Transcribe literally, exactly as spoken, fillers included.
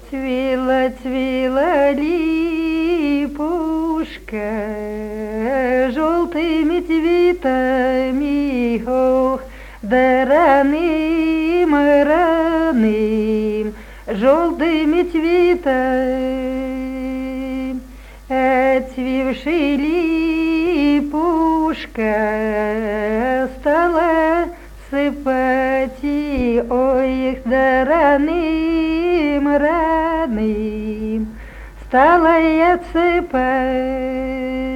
Цвіла, цвіла ліпушка, жовтими цвітами, ох, да раним, раним, жовтими цвітами. Цвівши ліпушка стала сипати, ой, да раним, раним, стала я сипать.